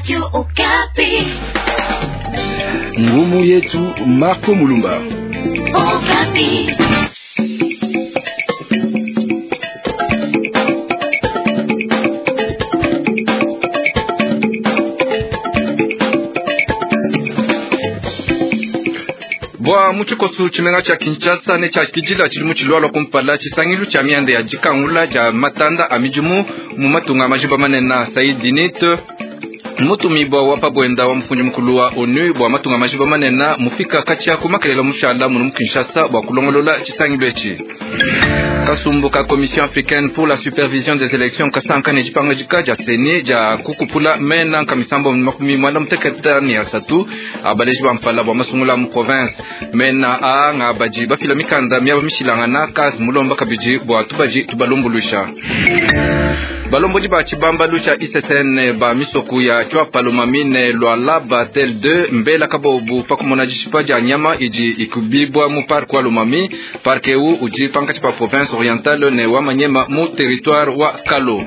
Radio Okapi. Ngumu yetu Marco Mulumba. Okapi. Bwa muchikosu chimenga cha Kinshasa ne cha kijila chilimu chilwalo kumpala chisangilu cha miande ya jikangula ja matanda amijumu mumatunga majiba manena Saidinit mutu mibwa wapa bwenda wa mfunji mkulu wa ONU bwa matunga majiba manena mufika kacha kumakelela mushala munu Kinshasa bwa kulongolola chisangilu echi kasumbu ka Commission africaine pour la supervision des élections kasankane jipanga jikaja seni ja kukupula mena kamisambo makumi mwanda mteketani ya satu abaleji bampala bwa masungula mu province mena a nga baji bafila mikanda miaba mishilangana kazi mulomba kabiji bwa tubaji tubalumbulusha balomboji ba chibamba lusha ISSN ba misoku ya chwa palomamine lwa laba tel 2 mbela kabobu pakumona jishipaja nyama iji ikubibwa mu park wa Lomami parke u uji pankati pa province orientale ne wa Manyema mu territoire wa Kalo.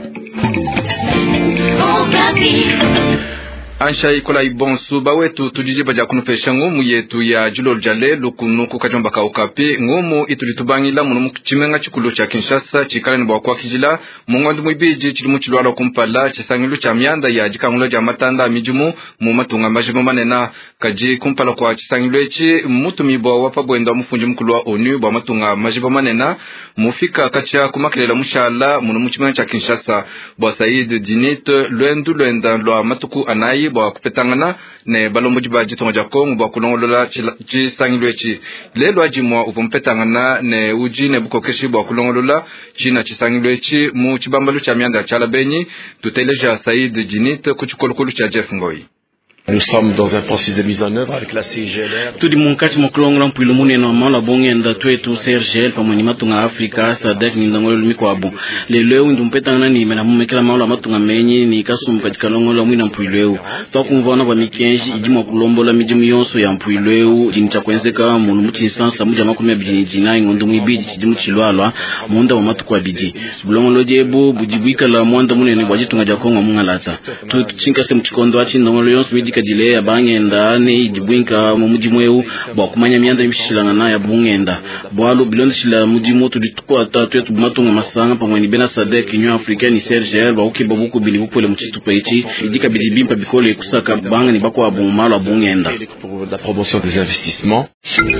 Ansha ikola ibonsu bawetu tujijiba ja kunupesha ngumu yetu ya julol jale lukunu kukajomba ka Okapi ngumu itulitubangila munu chimenga chikulo cha Kinshasa chikala ni bwa kijila mungondu mwibiji chilimu chilwalo kumpala chisangilu cha mianda ya jikangulo ja matanda mijumu mu matunga majibu manena kaji kumpala kwa chisangilu echi mutu mibwa wapa bwenda mufunji mkulu wa ONU bwa matunga majibu manena mufika kacha kumakilela mushala munu chimenga cha Kinshasa bwa Said Dinit luenda lwa matuku anayi bwa kupetangana ne balomboji ba jitongo ja Kongo bwa kulongolola chisangilu echi lelo ajimwa upompetangana ne uji ne bukokeshi bwa kulongolola china chisangilu echi mu chibambalu cha mianda cha Labenyi tuteleja Said Dinit kuchikolokolu cha Jeff Ngoi. Nous sommes dans un processus de mise en œuvre avec la CIGLR. Tout munkati moklongo mpilo mune normal la bongenda twetu CIGL pamoja matunga Afrika SADC ndangolo mikwabo lelo ndumpetana ni mena mumekela maula matunga menyi ni kasum katika longola mwina mpilo to kumvona ba mikenji ijimo kulombola mijimu yonso ya mpilo jincha kwenzeka munu mutinsansa muja makumi abijini jina ngondo mwibiji chijimu chilwalwa munda wa matukwa biji bulongolo jebo bujibwika la mwanda mune ni bwajitunga ja Kongo mungalata tu chinka se mchikondo achi ndangolo yonso biji kajile ya bangenda ni ijibwinka mumujimweu bwa kumanya mianda imshilangana ya bungenda bwalo bilondo shila mujimo tulitukwa tatu yetu matunga masanga pamoja ni bena SADC Union Africaine CIRGL ba ukiba buku bili bupole mchitu paichi idika bilibimpa bikole kusaka banga ni bako abumalo abungenda La promotion des investissements.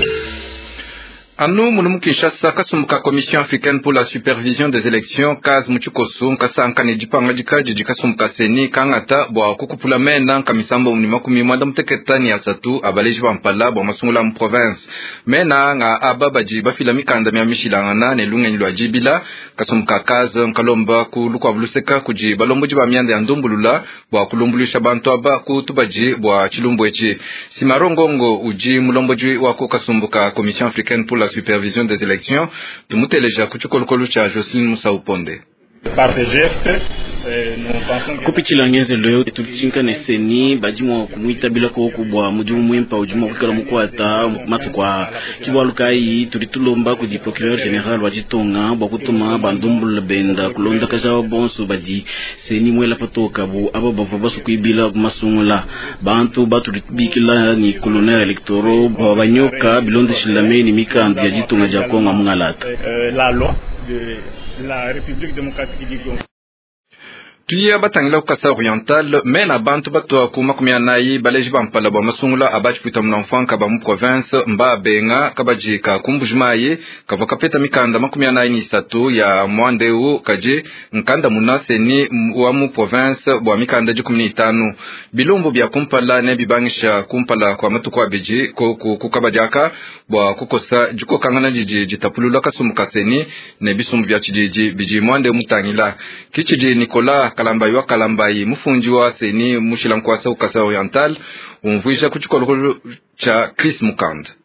Anu munu Kinshasa kasumuka Commission africaine pour la supervision des élections kaz muchikosu kasanka ne jipanga jikaji jikasumuka seni kangata bwa kukupula mena kamisambo makumi mwanda mteketani ya satu abaleji bampala bwa masungula mu province mena nga ababaji bafila mikanda mya mishilangana ne lunga nyilwa jibila kasumuka kaz nkalomba kulukwa buluseka kuji balomboji ba mianda ya ndumbulula bwa kulumbulisha bantu aba kutubaji bwa chilumbu echi simarongongo uji mulomboji wako kasumuka Commission africaine pour la supervision des élections tumuteleja kuchukolokolu cha Jocelyn Musa Uponde. Par des gestes, kupichila ngeze leo tulichinka neseni bajimo kumuita bila ko kubwa mujumu mwempa ujuma kukala mukwata matukwa kibwalukai tulitulomba ku procureur général wa Jitonga bwa kutuma bandumbul benda kulonda kaza bonso baji seni mwela patoka bu abo bava basu kuibila masungula bantu batulibikila ni colonel electoro banyoka bilonde shilameni mikandi ya Jitonga ja Kongo mungalata la loi de la République démocratique du Congo. Tuya batangila kukasa oriental mena bantu bato kumakumia nayi baleji bampala bwa masungula abachi puita mnamfan kaba mu province mba benga kabaji ka kumbujimaye kavoka peta mikanda makumia nayi ni satu ya mwandeu kaje nkanda munase ni wa mu province bwa mikanda jikumini itanu bilumbu bya kumpala ne bibangisha kumpala kwa matu kwa beji kukabajaka bwa kukosa juko kangana jiji jitapulula kasumuka seni ne bisumbu bya chijiji biji mwande mutangila kichiji Nikola Kalambayi wa Kalambayi mufunji wa seni mushilankwasa ukasa oriental umvuisha kuchukolokolo cha Chris Mukanda.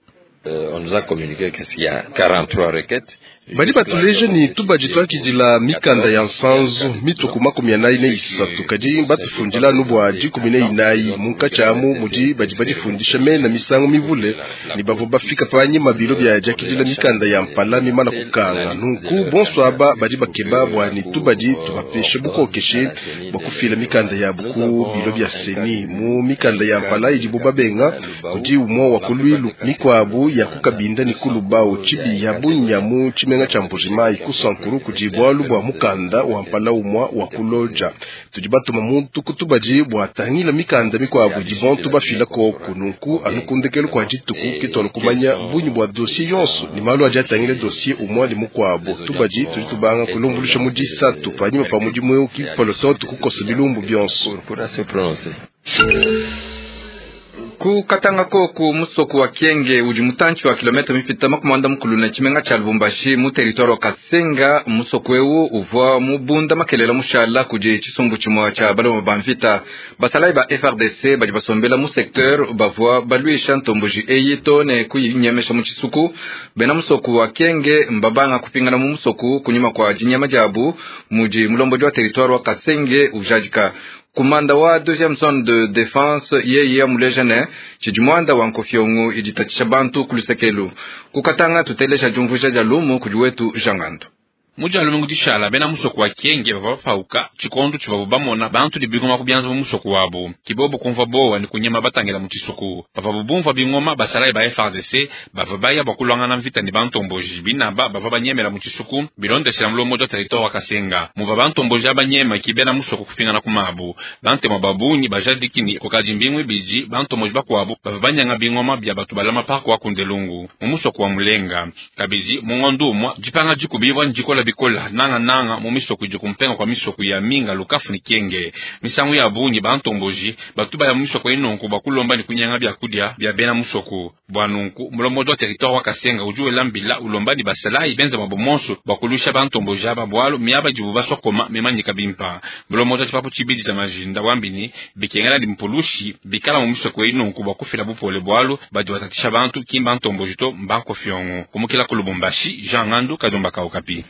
On nous a communiqué qu'il y a 43 requêtes. Badi batuleje ni tubaji twakijila mikanda ya nsanzu mituku 43 kadi batufundila nubwa ji 14 munka chamu muji badi fundisha mena misango mivule ni bavo bafika panye mabiro bya jakijila mikanda ya mpala mimana kukanga nunku bonswaba badi bakeba bwa ni tubaji tubapeshe buko keshe bakufila mikanda ya buku bilo bya seni mu mikanda ya mpala ijibu babenga muji umo wakulwilu mikwabu ya kukabinda ni kulubao chibi ya bunyamu chimenga chambujima ikusankuru kujibwa lubwa mukanda wampala umwa wakuloja tujibatuma muntu kutubaji bwatangila mikanda mikwabu jibon tubafila ko kununku anukundekelo kwa jituku kitolo kumanya bunyi bwa dossier yonso ni malu ajatangile dossier umwa li mukwabo tubaji tulitubanga kulumbulisha muji satu panyima pa muji mwe ukipolototo kukosa bilumbu byonso pour se prononcer. Kukatanga ko ku musoko wa Kienge ujimutanchi wa kilomita mipita makumanda mukulu na chimenga cha Lubumbashi mu territoire wa Kasenga musoko wewu uva mubunda makelela mushala kuje chisumbu chimwa cha balo bamvita basalai ba FRDC baji basombela mu secteur bavwa baluisha ntomboji eyito ne kuyinyemesha mu chisuku bena musoko wa Kienge mbabanga kupingana mu musoko kunyuma kwa jinyama jabu muji mulomboji wa territoire wa Kasenge ujajika Kumanda wa deuxième zone de défense yeye mulejane chijimwanda wa nkofiongo ijitatisha bantu kulusekelu kukatanga tutelesha jumvusha jalumu kujuwetu jangando muja lumungu tishala bena musoko wa Kienge bavafauka chikondo chivabubamona bantu libigoma kubyanza musoko wabo kibobo kumva bowa ni kunyema batangela muchisuku bavabubumva bingoma basalai ba FRDC bavabaya bakulwangana mvita ni bantomboji binaba bavabanyemela muchisuku bilonde shira mulomo do territoire wa Kasenga muva bantomboji abanyema kibena musoko kupingana kumabu bante mababuni bajadikini kokajimbimwe biji bantomboji bakwabo bavabanyanga bingoma bya batu balama parko wa kundelungu mumusoko wa Mulenga kabiji mungondumwa jipanga jikubibwa njikola bikola nanga mumisoko jikumpenga kwa misoko ya minga lukafu ni Kienge misangu ya bunyi bantomboji batuba ya misoko inonko bakulomba ni kunyanga bya kudya bya bena musoko bwanunku mulomo do territoire wa Kasenga ujuwe lambila ulomba ni basalai benza mabomonso bakulusha bantomboji aba bwalo miaba jibu basokoma memanyika bimpa mulomo do chipapo chibidi cha majinda wambini bikengala limpulushi bikala mumisoko inonko bakufila bupole bwalo badi watatisha bantu kimba ntomboji to mbanko fiongo kumukila kulubumbashi Jean Kadomba Kaokapi.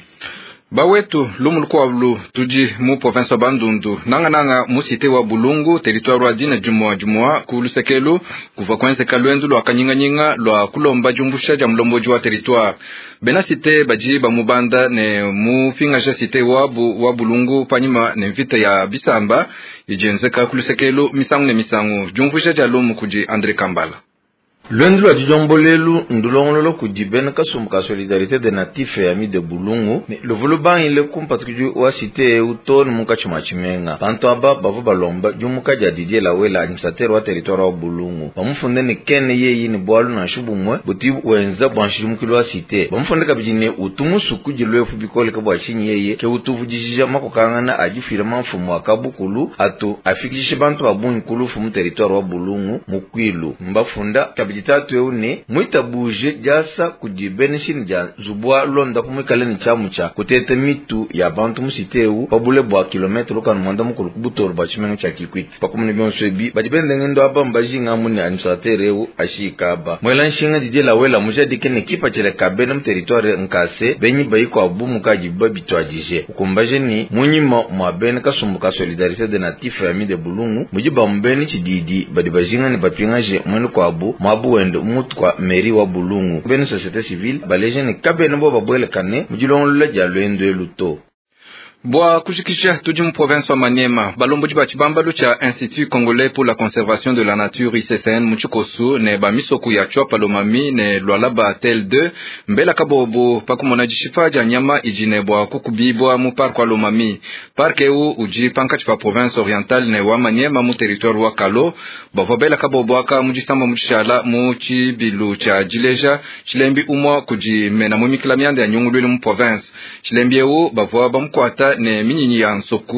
Bawetu lumuluko wablu tuji mu province wa Bandundu nanga musite wa Bulungu territoire wa dina jumwa kulusekelu kuva kwenze kalwendu lwa kanyinga lwa kulomba jumbusha ja mlomboji wa territoire bena site baji ba mubanda ne mufinga ja site wa Bulungu panyima ne mvita ya Bisamba ijenzeka kulusekelu misangu jumbusha ja lumu kuji Andre Kambala Lundi wa Dijombolelu ndulongolo kujibena kasumbuka solidarité des natifs et amis de Bulungu le voloban ile kumpatikuju wa cité utoni muka chimachimenga bantu aba bavu balomba jumuka jadidie la wela administrateur wa territoire wa Bulungu bamufunde ni kene yeyi ni bwalu na shubumwe buti wenza bwanshi mukilo wa cité bamufunde kabijine utumusu kujilwe fubikole kabwa chinyi yeye ke utuvujishija makokangana ajifira mafumu akabukulu atu afikishe bantu babunyi kulu fumu territoire wa Bulungu mukwilu mbafunda jitatu eune mwita buje jasa kujibenishini ja zubwa londa kumwikale ni chamucha kutete mitu ya bantu musiteu pabule bwa kilometro kan mwanda mukulu kubutoro bachimengo cha Kikwiti pakumuni byonswebi bajibende ngendo aba mbajinga muni administrateur ashikaba mwela nshinga dijela wela mujadike ne kipa chele kabena territoire nkase benyi bayiko abumu kaji babitwajije ukumbaje ni munyima mwabene kasumbuka solidarité des natifs et amis de Bulungu mujiba mbeni chididi badibajinga ni bapingaje mwenu kwa abu wende mutu kwa meri wa Bulungu bene société civile baleje ni kabene bo babwele kane mujilongolo ja lwendo eluto Bwa kushikisha tuji mu province wa Maniema balomboji bachibambalu cha Institut Congolais pour la conservation de la nature ICCN muchikosu ne bamisoku ya chwa Lomami ne Lwalaba tel 2 mbela kabobo pakumona jishifaja nyama ijine bwa kukubibwa mu parc wa Lomami parke u uji pankati pa province orientale ne wa Maniema mu territoire wa Kalo bavobela kabobo aka mujisamba mujishala mu chibilu cha Jileja chilembi umwa kujimena mu mikilamiande ya nyungulwele mu province chilembi u bavwa bamkwata ne minyinyi ya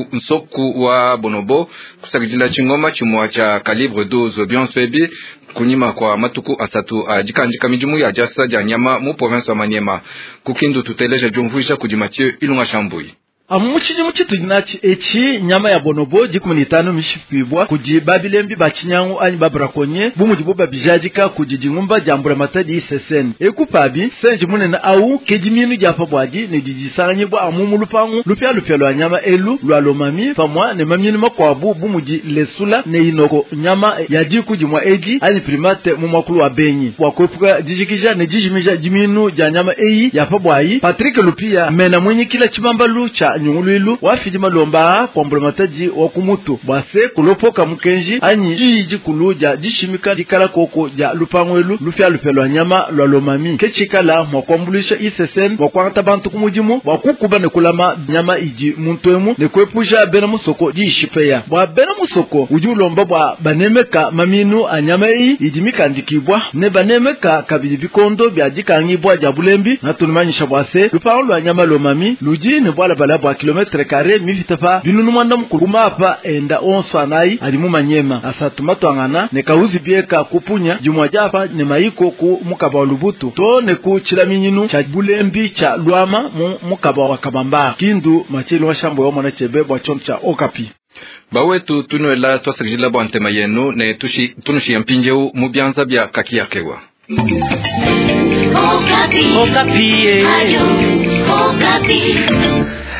nsoku wa Bonobo kusakijila chingoma chimwa cha calibre 12 byonswebi kunyima kwa matuku asatu ajikanjika mijumu ya jasa ja nyama mu province wa Maniema kukindu tuteleja jumvuisha kujimathieu ilunga shambui Amuchiji muchitu nachi echi nyama ya bonobo G15 mishipibwa kuji babilembi bachinyangu anyi babrakonye bumujibu babijajika kuji jingumba jambura matadi isesen ekupabi senji munena au kejiminu japa bwaji ne dijisanye bwa amumu lupangu lupya lwa nyama elu lwa lomami pamwa ne mamini makwabu bumuji lesula ne inoko nyama ya jiku jimwa eji anyi primate mumakulu wa benyi wakwepuka dijikija ne jijimija jiminu ja nyama eyi yapa bwayi Patrick Lupia mena mwenye kila chimambalu cha nyunguluilu wafijima lomba kwa mbulamataji wakumutu bwase kulopoka mkenji anyi jiji kuluja jishimika jikala koko ja lupangwelu lupya lwa nyama lwa lomami kechikala mwakwambulisha isesen wakwangata bantu kumujimu wakukuba ne kulama nyama iji muntuemu ne kwepusha bena musoko jishipeya bwa bena musoko uju lomba bwa banemeka maminu anyama ijimika ndikibwa ne banemeka kabili bikondo bya jikangibwa jabulembi na tunumanyisha bwase lupangwa lwa nyama lomami luji ne bwala bala bwa kilometre kare mifitafa binunu mwanda mkuluma hapa enda onso anayi alimu manyema asatumato angana ne kauzi bieka kupunya jumwa japa ne maiko ku mukaba lubutu to ne ku chilaminyinu cha bulembi cha luama mukaba wa kabamba kindu machelo wa shambo wa mwana chebe bwa chomp cha Okapi bawetu tunoela twasirjila bwa ntema yenu ne tunushi yampinjeu mubyanza bya kakiyakewa Okapi. Okapi. Ayo. Okapi.